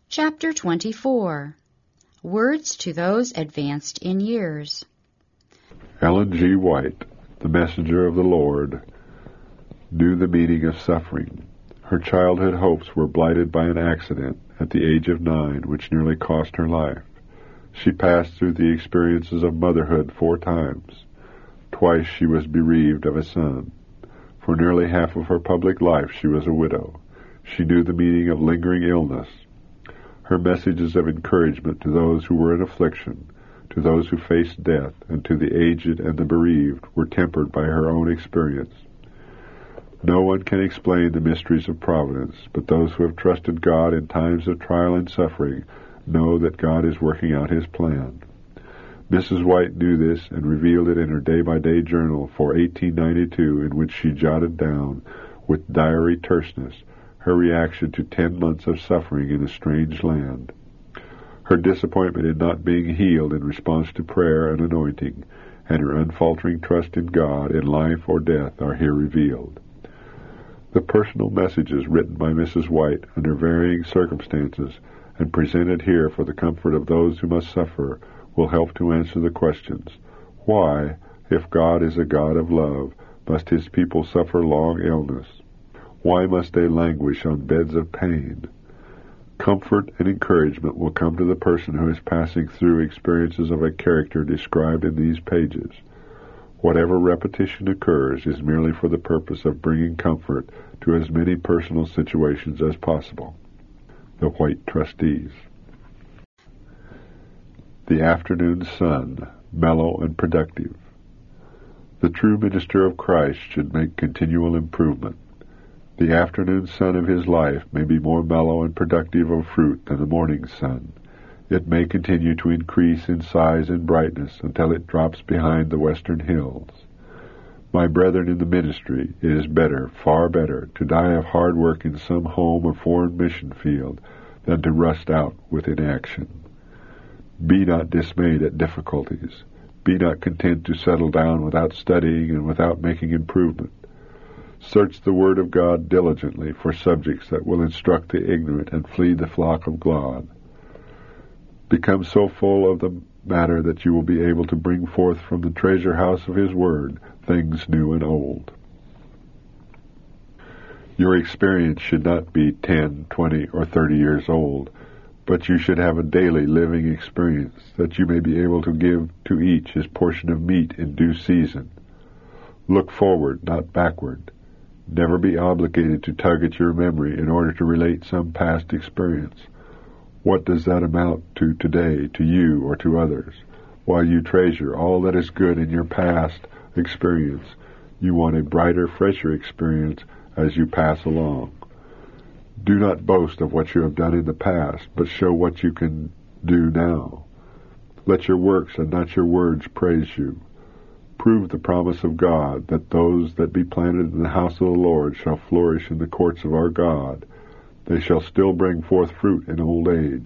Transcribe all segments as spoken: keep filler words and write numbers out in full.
Chapter twenty-four. Words to Those Advanced in Years. Ellen G. White, the messenger of the Lord, knew the meaning of suffering. Her childhood hopes were blighted by an accident at the age of nine, which nearly cost her life. She passed through the experiences of motherhood four times. Twice she was bereaved of a son. For nearly half of her public life she was a widow. She knew the meaning of lingering illness. Her messages of encouragement to those who were in affliction, to those who faced death, and to the aged and the bereaved were tempered by her own experience. No one can explain the mysteries of providence, but those who have trusted God in times of trial and suffering know that God is working out His plan. Missus White knew this and revealed it in her day-by-day journal for eighteen ninety-two, in which she jotted down, with diary terseness, her reaction to ten months of suffering in a strange land. Her disappointment in not being healed in response to prayer and anointing, and her unfaltering trust in God in life or death are here revealed. The personal messages written by Missus White under varying circumstances and presented here for the comfort of those who must suffer will help to answer the questions: why, if God is a God of love, must His people suffer long illness? Why must they languish on beds of pain? Comfort and encouragement will come to the person who is passing through experiences of a character described in these pages. Whatever repetition occurs is merely for the purpose of bringing comfort to as many personal situations as possible. The White Trustees. The afternoon sun, mellow and productive. The true minister of Christ should make continual improvement. The afternoon sun of his life may be more mellow and productive of fruit than the morning sun. It may continue to increase in size and brightness until it drops behind the western hills. My brethren in the ministry, it is better, far better, to die of hard work in some home or foreign mission field than to rust out with inaction. Be not dismayed at difficulties. Be not content to settle down without studying and without making improvement. Search the Word of God diligently for subjects that will instruct the ignorant and flee the flock of God. Become so full of the matter that you will be able to bring forth from the treasure house of His Word things new and old. Your experience should not be ten, twenty, or thirty years old, but you should have a daily living experience that you may be able to give to each his portion of meat in due season. Look forward, not backward. Never be obligated to tug at your memory in order to relate some past experience. What does that amount to today, to you or to others? While you treasure all that is good in your past experience, you want a brighter, fresher experience as you pass along. Do not boast of what you have done in the past, but show what you can do now. Let your works and not your words praise you. Prove the promise of God that those that be planted in the house of the Lord shall flourish in the courts of our God. They shall still bring forth fruit in old age.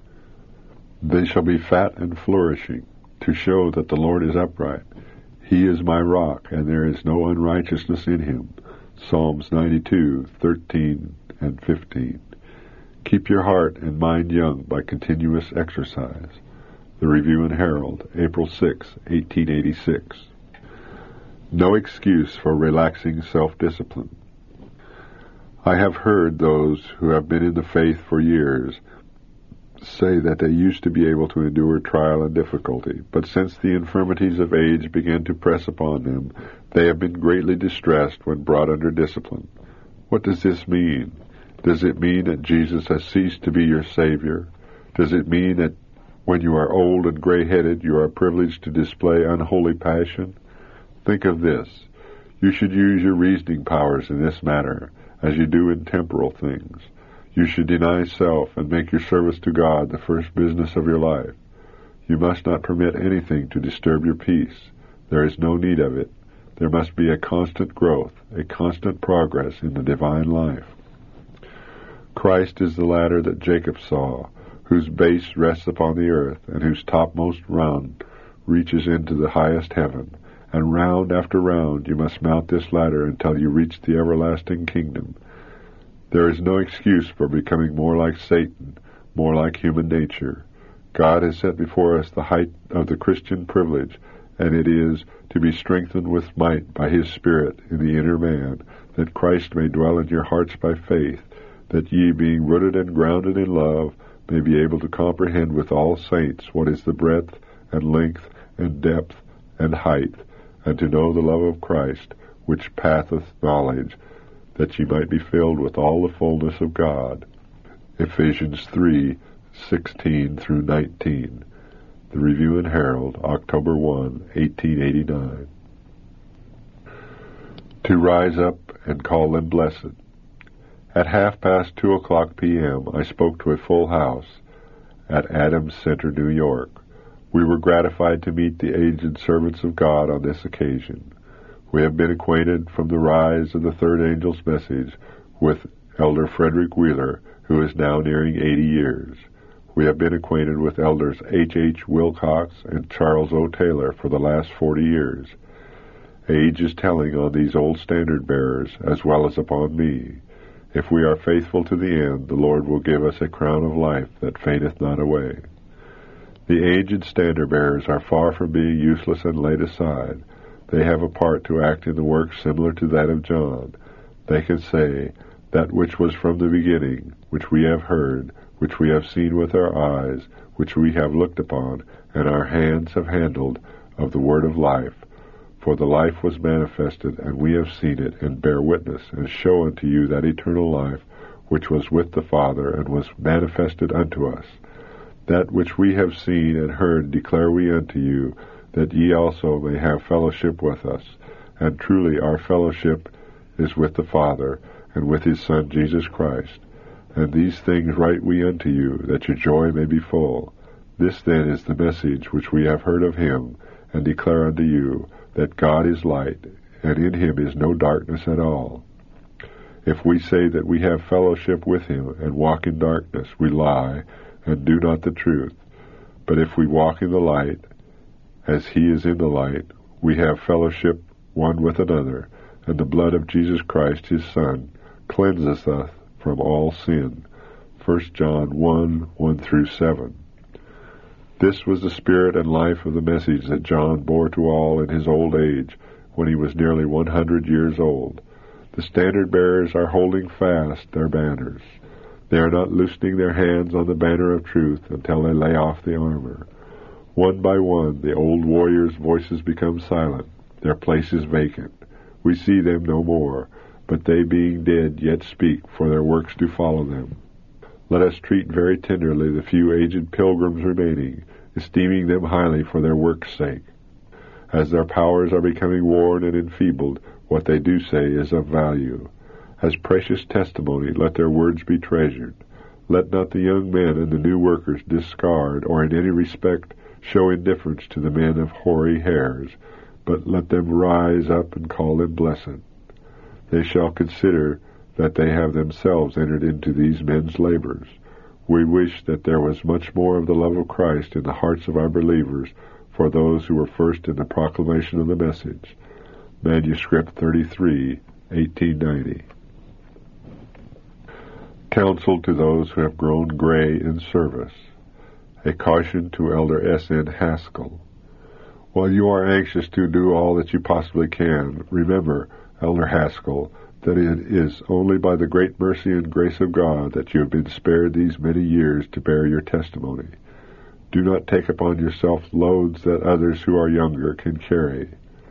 They shall be fat and flourishing, to show that the Lord is upright. He is my rock, and there is no unrighteousness in Him. Psalms ninety-two, thirteen and fifteen. Keep your heart and mind young by continuous exercise. The Review and Herald, April sixth, eighteen eighty-six. No excuse for relaxing self-discipline. I have heard those who have been in the faith for years say that they used to be able to endure trial and difficulty, but since the infirmities of age began to press upon them, they have been greatly distressed when brought under discipline. What does this mean? Does it mean that Jesus has ceased to be your Savior? Does it mean that when you are old and gray-headed, you are privileged to display unholy passion? Think of this. You should use your reasoning powers in this matter, as you do in temporal things. You should deny self and make your service to God the first business of your life. You must not permit anything to disturb your peace. There is no need of it. There must be a constant growth, a constant progress in the divine life. Christ is the ladder that Jacob saw, whose base rests upon the earth, and whose topmost round reaches into the highest heaven. And round after round you must mount this ladder until you reach the everlasting kingdom. There is no excuse for becoming more like Satan, more like human nature. God has set before us the height of the Christian privilege, and it is to be strengthened with might by His Spirit in the inner man, that Christ may dwell in your hearts by faith, that ye, being rooted and grounded in love, may be able to comprehend with all saints what is the breadth and length and depth and height, and to know the love of Christ, which passeth knowledge, that ye might be filled with all the fullness of God. Ephesians three, sixteen through nineteen. The Review and Herald, October first, eighteen eighty-nine. To rise up and call them blessed. At half past two o'clock p m I spoke to a full house at Adams Center, New York. We were gratified to meet the aged servants of God on this occasion. We have been acquainted from the rise of the third angel's message with Elder Frederick Wheeler, who is now nearing eighty years. We have been acquainted with Elders H. H. Wilcox and Charles O. Taylor for the last forty years. Age is telling on these old standard-bearers as well as upon me. If we are faithful to the end, the Lord will give us a crown of life that fadeth not away. The aged standard-bearers are far from being useless and laid aside. They have a part to act in the work similar to that of John. They can say, that which was from the beginning, which we have heard, which we have seen with our eyes, which we have looked upon, and our hands have handled, of the word of life. For the life was manifested, and we have seen it, and bear witness, and show unto you that eternal life, which was with the Father, and was manifested unto us. That which we have seen and heard declare we unto you, that ye also may have fellowship with us. And truly our fellowship is with the Father, and with His Son Jesus Christ. And these things write we unto you, that your joy may be full. This then is the message which we have heard of Him, and declare unto you, that God is light, and in Him is no darkness at all. If we say that we have fellowship with Him, and walk in darkness, we lie, and do not the truth. But if we walk in the light, as He is in the light, we have fellowship one with another, and the blood of Jesus Christ His Son cleanseth us from all sin. First John one, one through seven. This was the spirit and life of the message that John bore to all in his old age, when he was nearly one hundred years old. The standard-bearers are holding fast their banners. They are not loosening their hands on the banner of truth until they lay off the armor. One by one, the old warriors' voices become silent. Their place is vacant. We see them no more, but they being dead yet speak, for their works do follow them. Let us treat very tenderly the few aged pilgrims remaining, esteeming them highly for their work's sake. As their powers are becoming worn and enfeebled, what they do say is of value. As precious testimony, let their words be treasured. Let not the young men and the new workers discard or in any respect show indifference to the men of hoary hairs, but let them rise up and call them blessed. They shall consider that they have themselves entered into these men's labors. We wish that there was much more of the love of Christ in the hearts of our believers for those who were first in the proclamation of the message. Manuscript thirty-three, eighteen ninety. Counsel to those who have grown gray in service. A caution to Elder S N Haskell. While you are anxious to do all that you possibly can, remember, Elder Haskell, that it is only by the great mercy and grace of God that you have been spared these many years to bear your testimony. Do not take upon yourself loads that others who are younger can carry.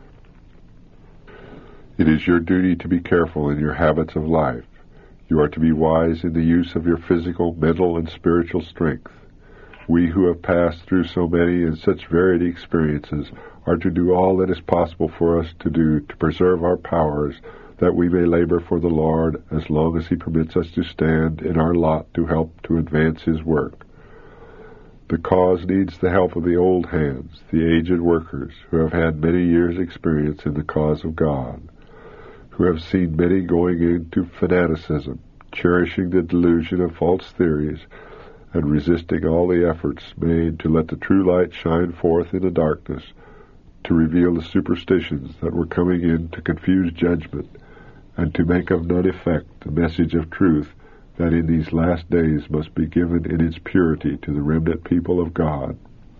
It is your duty to be careful in your habits of life. You are to be wise in the use of your physical, mental, and spiritual strength. We who have passed through so many and such varied experiences are to do all that is possible for us to do to preserve our powers, that we may labor for the Lord as long as He permits us to stand in our lot to help to advance His work. The cause needs the help of the old hands, the aged workers, who have had many years' experience in the cause of God, who have seen many going into fanaticism, cherishing the delusion of false theories, and resisting all the efforts made to let the true light shine forth in the darkness, to reveal the superstitions that were coming in to confuse judgment, and to make of none effect the message of truth that in these last days must be given in its purity to the remnant people of God.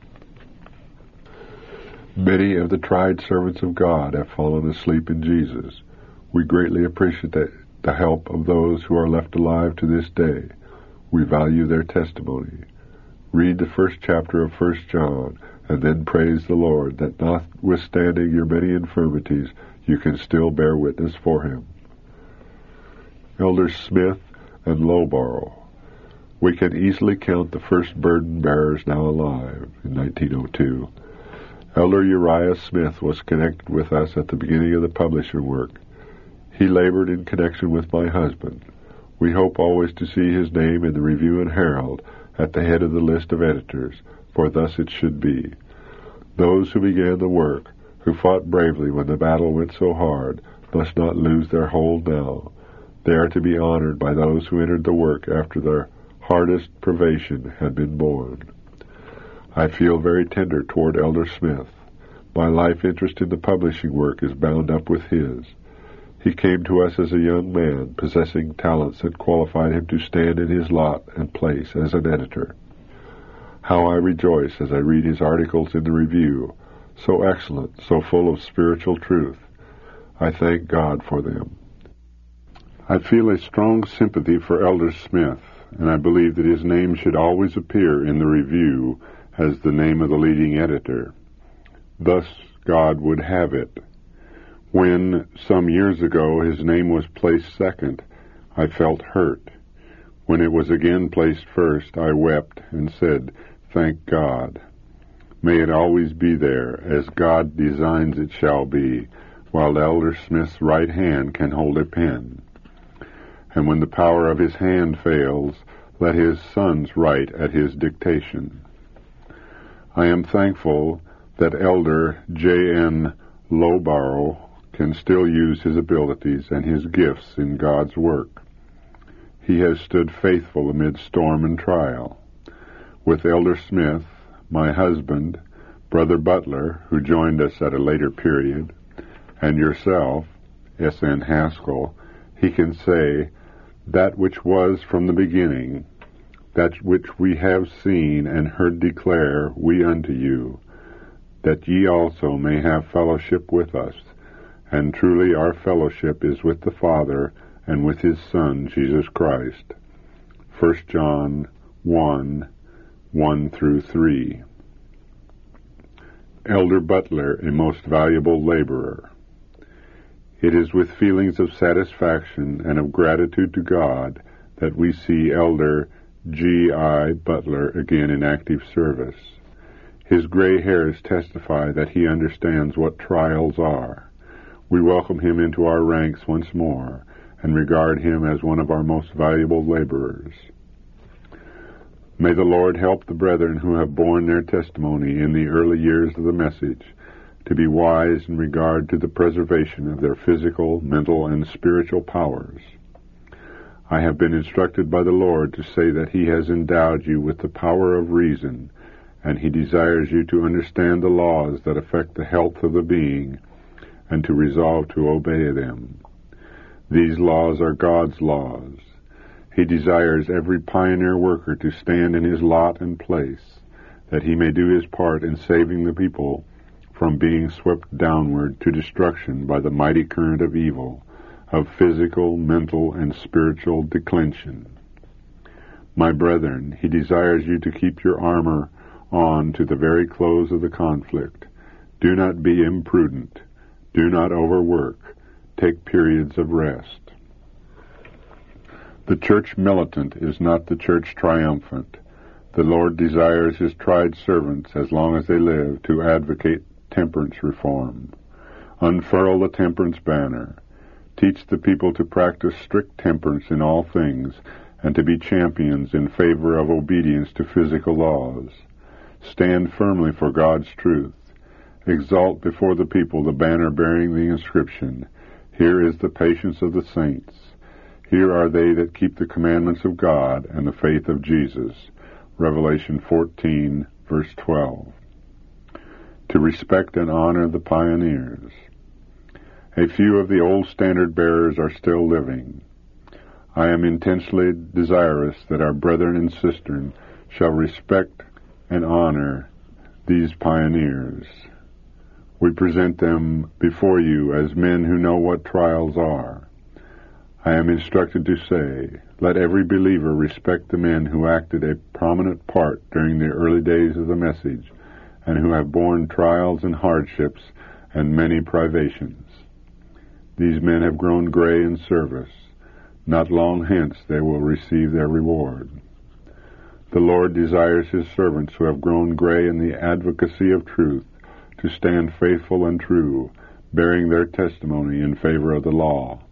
Many of the tried servants of God have fallen asleep in Jesus. We greatly appreciate the, the help of those who are left alive to this day. We value their testimony. Read the first chapter of First John, and then praise the Lord that notwithstanding your many infirmities, you can still bear witness for Him. Elders Smith and Lowborough. We can easily count the first burden bearers now alive in nineteen oh two. Elder Uriah Smith was connected with us at the beginning of the publishing work. He labored in connection with my husband. We hope always to see his name in the Review and Herald at the head of the list of editors, for thus it should be. Those who began the work, who fought bravely when the battle went so hard, must not lose their hold now. They are to be honored by those who entered the work after their hardest privation had been borne. I feel very tender toward Elder Smith. My life interest in the publishing work is bound up with his. He came to us as a young man, possessing talents that qualified him to stand in his lot and place as an editor. How I rejoice as I read his articles in the Review, so excellent, so full of spiritual truth. I thank God for them. I feel a strong sympathy for Elder Smith, and I believe that his name should always appear in the Review as the name of the leading editor. Thus God would have it. When, some years ago, his name was placed second, I felt hurt. When it was again placed first, I wept and said, "Thank God." May it always be there, as God designs it shall be, while Elder Smith's right hand can hold a pen. And when the power of his hand fails, let his sons write at his dictation. I am thankful that Elder J N Lowborough can still use his abilities and his gifts in God's work. He has stood faithful amid storm and trial. With Elder Smith, my husband, Brother Butler, who joined us at a later period, and yourself, S N Haskell, he can say, "That which was from the beginning, that which we have seen and heard declare we unto you, that ye also may have fellowship with us. And truly our fellowship is with the Father and with his Son, Jesus Christ." First John one, one through three. Elder Butler, a most valuable laborer. It is with feelings of satisfaction and of gratitude to God that we see Elder G I Butler again in active service. His gray hairs testify that he understands what trials are. We welcome him into our ranks once more and regard him as one of our most valuable laborers. May the Lord help the brethren who have borne their testimony in the early years of the message to be wise in regard to the preservation of their physical, mental, and spiritual powers. I have been instructed by the Lord to say that he has endowed you with the power of reason, and he desires you to understand the laws that affect the health of the being and to resolve to obey them. These laws are God's laws. He desires every pioneer worker to stand in his lot and place, that he may do his part in saving the people from being swept downward to destruction by the mighty current of evil, of physical, mental, and spiritual declension. My brethren, he desires you to keep your armor on to the very close of the conflict. Do not be imprudent. Do not overwork. Take periods of rest. The church militant is not the church triumphant. The Lord desires his tried servants, as long as they live, to advocate temperance reform. Unfurl the temperance banner. Teach the people to practice strict temperance in all things, and to be champions in favor of obedience to physical laws. Stand firmly for God's truth. Exalt before the people the banner bearing the inscription, "Here is the patience of the saints. Here are they that keep the commandments of God and the faith of Jesus." Revelation fourteen, verse twelve. To respect and honor the pioneers. A few of the old standard bearers are still living. I am intensely desirous that our brethren and sisters shall respect and honor these pioneers. We present them before you as men who know what trials are. I am instructed to say, let every believer respect the men who acted a prominent part during the early days of the message, and who have borne trials and hardships and many privations. These men have grown gray in service. Not long hence they will receive their reward. The Lord desires his servants who have grown gray in the advocacy of truth to stand faithful and true, bearing their testimony in favor of the law.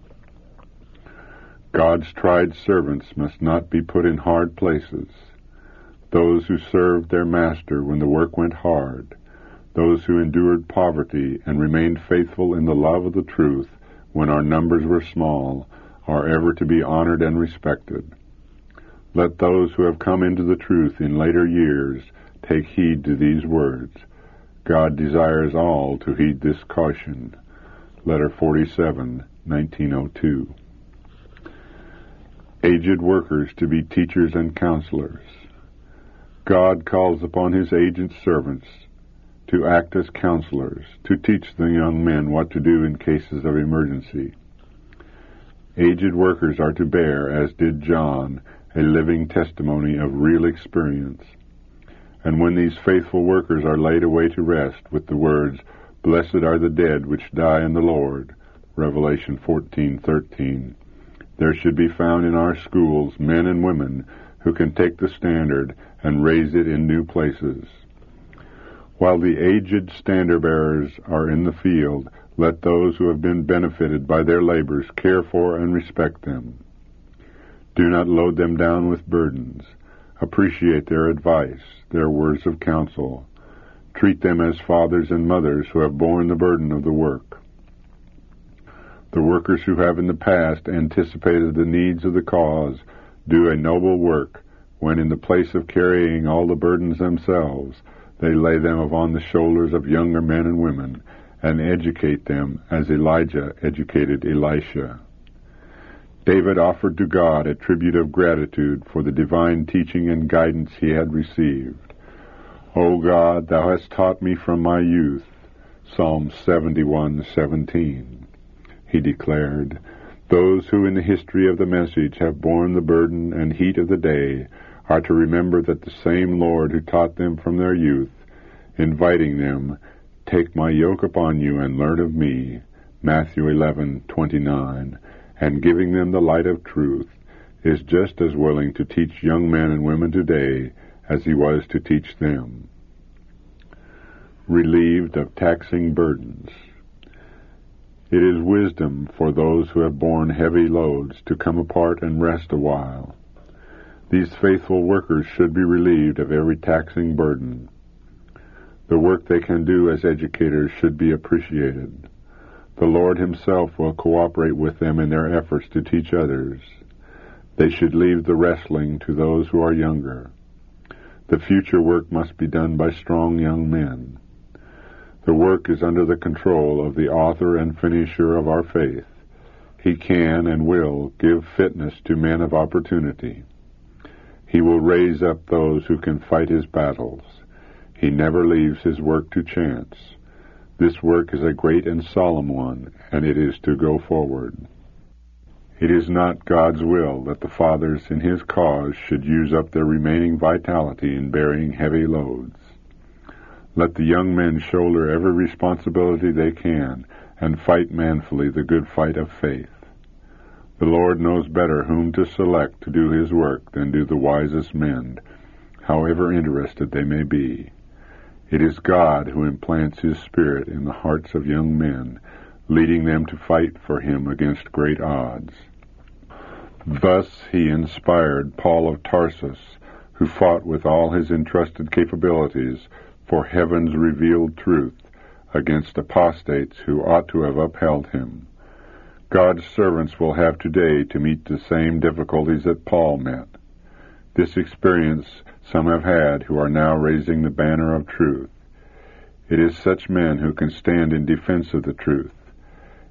God's tried servants must not be put in hard places. Those who served their master when the work went hard, those who endured poverty and remained faithful in the love of the truth when our numbers were small, are ever to be honored and respected. Let those who have come into the truth in later years take heed to these words. God desires all to heed this caution. Letter forty-seven, nineteen oh two. Aged workers to be teachers and counselors. God calls upon his aged servants to act as counselors, to teach the young men what to do in cases of emergency. Aged workers are to bear, as did John, a living testimony of real experience. And when these faithful workers are laid away to rest with the words, "Blessed are the dead which die in the Lord," Revelation fourteen thirteen, there should be found in our schools men and women who can take the standard and raise it in new places. While the aged standard-bearers are in the field, let those who have been benefited by their labors care for and respect them. Do not load them down with burdens. Appreciate their advice, their words of counsel. Treat them as fathers and mothers who have borne the burden of the work. The workers who have in the past anticipated the needs of the cause do a noble work when, in the place of carrying all the burdens themselves, they lay them upon the shoulders of younger men and women and educate them as Elijah educated Elisha. David offered to God a tribute of gratitude for the divine teaching and guidance he had received. O God, thou hast taught me from my youth, Psalm seventy-one seventeen. He declared, those who in the history of the message have borne the burden and heat of the day are to remember that the same Lord who taught them from their youth, inviting them, "Take my yoke upon you and learn of me," Matthew eleven twenty-nine, and giving them the light of truth, is just as willing to teach young men and women today as he was to teach them. Relieved of taxing burdens. It is wisdom for those who have borne heavy loads to come apart and rest a while. These faithful workers should be relieved of every taxing burden. The work they can do as educators should be appreciated. The Lord himself will cooperate with them in their efforts to teach others. They should leave the wrestling to those who are younger. The future work must be done by strong young men. The work is under the control of the author and finisher of our faith. He can and will give fitness to men of opportunity. He will raise up those who can fight his battles. He never leaves his work to chance. This work is a great and solemn one, and it is to go forward. It is not God's will that the fathers in his cause should use up their remaining vitality in bearing heavy loads. Let the young men shoulder every responsibility they can and fight manfully the good fight of faith. The Lord knows better whom to select to do his work than do the wisest men, however interested they may be. It is God who implants his Spirit in the hearts of young men, leading them to fight for him against great odds. Thus he inspired Paul of Tarsus, who fought with all his entrusted capabilities for heaven's revealed truth against apostates who ought to have upheld him. God's servants will have today to meet the same difficulties that Paul met. This experience some have had who are now raising the banner of truth. It is such men who can stand in defense of the truth.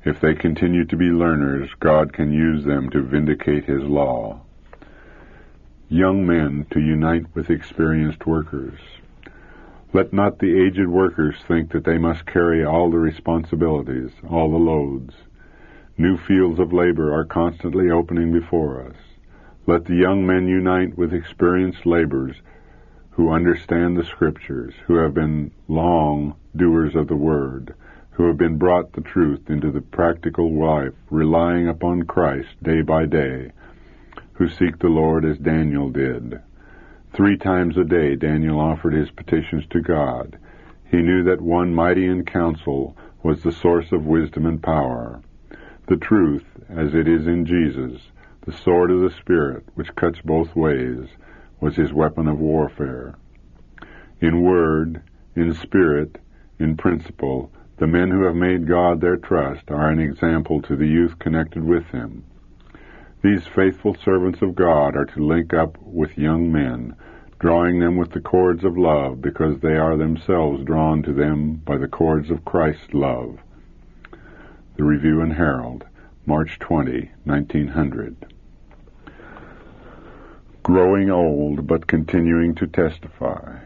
If they continue to be learners, God can use them to vindicate his law. Young men to unite with experienced workers. Let not the aged workers think that they must carry all the responsibilities, all the loads. New fields of labor are constantly opening before us. Let the young men unite with experienced laborers who understand the Scriptures, who have been long doers of the Word, who have been brought the truth into the practical life, relying upon Christ day by day, who seek the Lord as Daniel did. Three times a day Daniel offered his petitions to God. He knew that one mighty in counsel was the source of wisdom and power. The truth, as it is in Jesus, the sword of the Spirit, which cuts both ways, was his weapon of warfare. In word, in spirit, in principle, the men who have made God their trust are an example to the youth connected with them. These faithful servants of God are to link up with young men, drawing them with the cords of love, because they are themselves drawn to them by the cords of Christ's love. The Review and Herald, March twentieth, nineteen hundred. Growing old, but continuing to testify.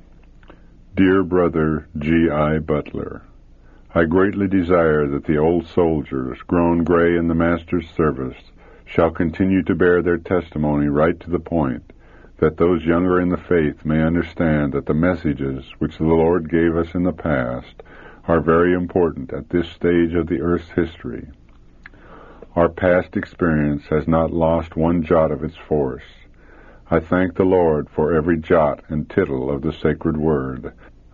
Dear Brother G I Butler, I greatly desire that the old soldiers, grown gray in the Master's service, shall continue to bear their testimony right to the point, that those younger in the faith may understand that the messages which the Lord gave us in the past are very important at this stage of the earth's history. Our past experience has not lost one jot of its force. I thank the Lord for every jot and tittle of the sacred word.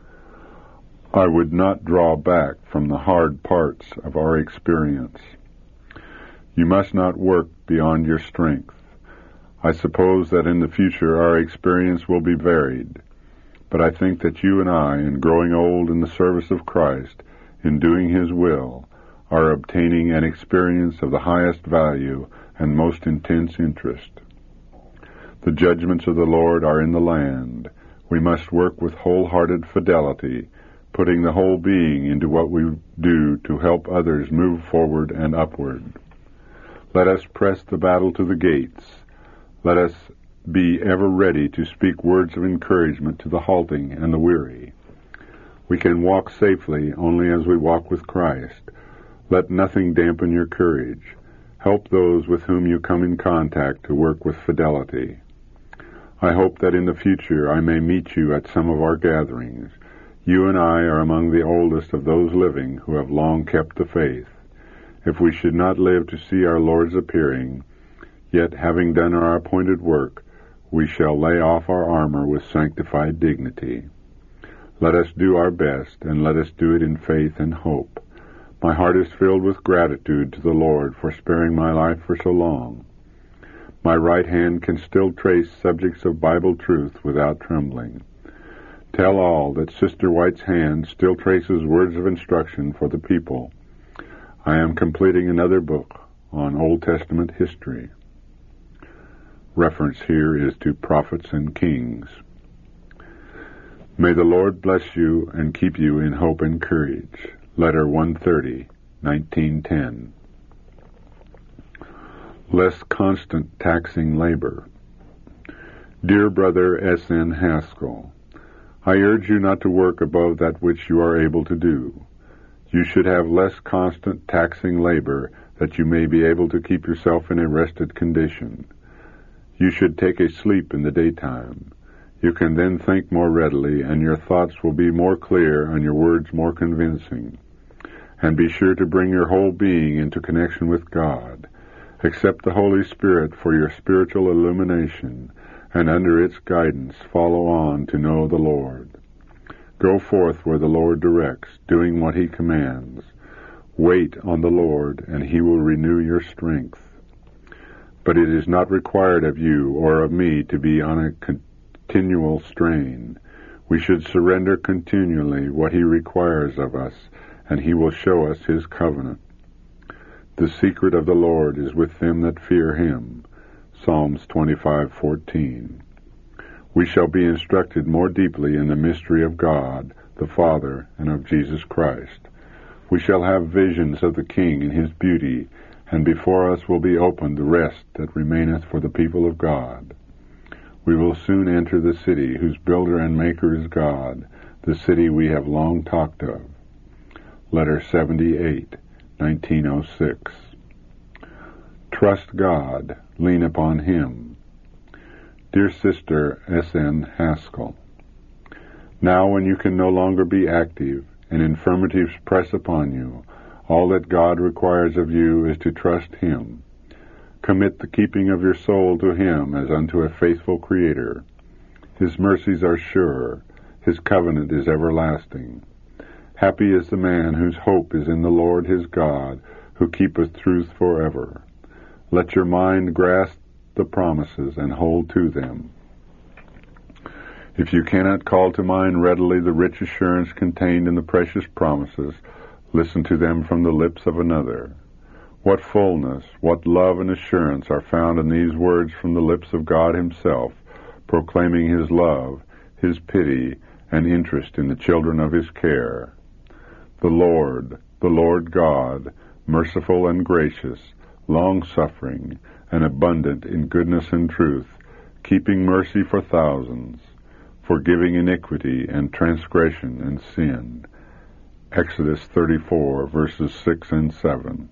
I would not draw back from the hard parts of our experience. You must not work beyond your strength. I suppose that in the future our experience will be varied, but I think that you and I, in growing old in the service of Christ, in doing his will, are obtaining an experience of the highest value and most intense interest. The judgments of the Lord are in the land. We must work with wholehearted fidelity, putting the whole being into what we do to help others move forward and upward. Let us press the battle to the gates. Let us be ever ready to speak words of encouragement to the halting and the weary. We can walk safely only as we walk with Christ. Let nothing dampen your courage. Help those with whom you come in contact to work with fidelity. I hope that in the future I may meet you at some of our gatherings. You and I are among the oldest of those living who have long kept the faith. If we should not live to see our Lord's appearing, yet having done our appointed work, we shall lay off our armor with sanctified dignity. Let us do our best, and let us do it in faith and hope. My heart is filled with gratitude to the Lord for sparing my life for so long. My right hand can still trace subjects of Bible truth without trembling. Tell all that Sister White's hand still traces words of instruction for the people. I am completing another book on Old Testament history. Reference here is to Prophets and Kings. May the Lord bless you and keep you in hope and courage. Letter one thirty, nineteen ten. Less constant taxing labor. Dear Brother S N Haskell, I urge you not to work above that which you are able to do. You should have less constant taxing labor, that you may be able to keep yourself in a rested condition. You should take a sleep in the daytime. You can then think more readily, and your thoughts will be more clear and your words more convincing. And be sure to bring your whole being into connection with God. Accept the Holy Spirit for your spiritual illumination, and under its guidance follow on to know the Lord. Go forth where the Lord directs, doing what he commands. Wait on the Lord, and he will renew your strength. But it is not required of you or of me to be on a continual strain. We should surrender continually what he requires of us, and he will show us his covenant. The secret of the Lord is with them that fear him. Psalms twenty-five fourteen. We shall be instructed more deeply in the mystery of God, the Father, and of Jesus Christ. We shall have visions of the King in his beauty, and before us will be opened the rest that remaineth for the people of God. We will soon enter the city whose builder and maker is God, the city we have long talked of. Letter seventy-eight, nineteen oh six. Trust God, lean upon him. Dear Sister S N Haskell, now when you can no longer be active, and infirmities press upon you, all that God requires of you is to trust him. Commit the keeping of your soul to him as unto a faithful Creator. His mercies are sure, his covenant is everlasting. Happy is the man whose hope is in the Lord his God, who keepeth truth forever. Let your mind grasp the promises and hold to them. If you cannot call to mind readily the rich assurance contained in the precious promises, listen to them from the lips of another. What fullness, what love and assurance are found in these words from the lips of God himself, proclaiming his love, his pity, and interest in the children of his care. The Lord, the Lord God, merciful and gracious, long-suffering, and abundant in goodness and truth, keeping mercy for thousands, forgiving iniquity and transgression and sin. Exodus thirty-four, verses six and seven.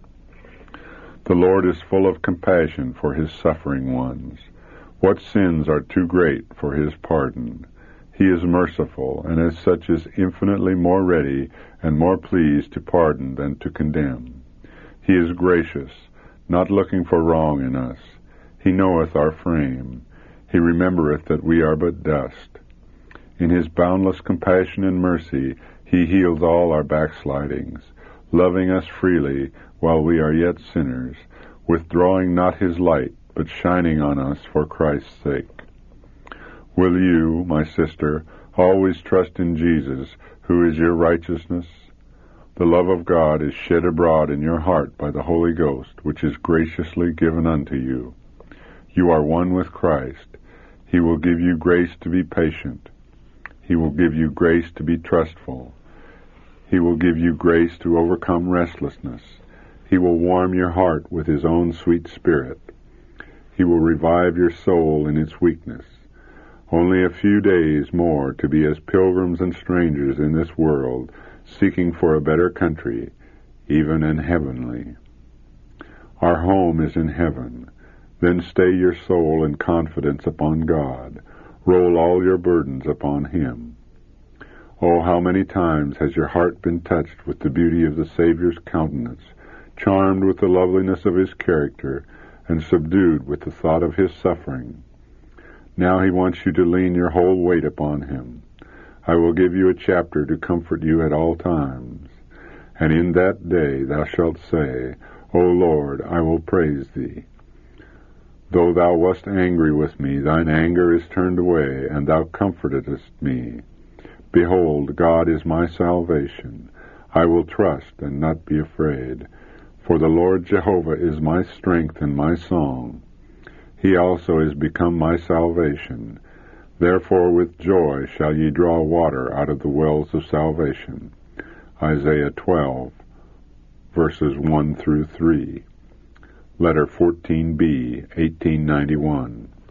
The Lord is full of compassion for his suffering ones. What sins are too great for his pardon? He is merciful, and as such is infinitely more ready and more pleased to pardon than to condemn. He is gracious, not looking for wrong in us. He knoweth our frame. He remembereth that we are but dust. In his boundless compassion and mercy, he heals all our backslidings, loving us freely while we are yet sinners, withdrawing not his light, but shining on us for Christ's sake. Will you, my sister, always trust in Jesus, who is your righteousness? The love of God is shed abroad in your heart by the Holy Ghost, which is graciously given unto you. You are one with Christ. He will give you grace to be patient. He will give you grace to be trustful. He will give you grace to overcome restlessness. He will warm your heart with his own sweet spirit. He will revive your soul in its weakness. Only a few days more to be as pilgrims and strangers in this world, seeking for a better country, even an heavenly. Our home is in heaven. Then stay your soul in confidence upon God. Roll all your burdens upon him. Oh, how many times has your heart been touched with the beauty of the Savior's countenance, charmed with the loveliness of his character, and subdued with the thought of his suffering. Now he wants you to lean your whole weight upon him. I will give you a chapter to comfort you at all times. And in that day thou shalt say, O Lord, I will praise thee. Though thou wast angry with me, thine anger is turned away, and thou comfortedst me. Behold, God is my salvation. I will trust and not be afraid. For the Lord Jehovah is my strength and my song. He also is become my salvation. Therefore with joy shall ye draw water out of the wells of salvation. Isaiah twelve, verses one through three. Letter fourteen B, eighteen ninety-one.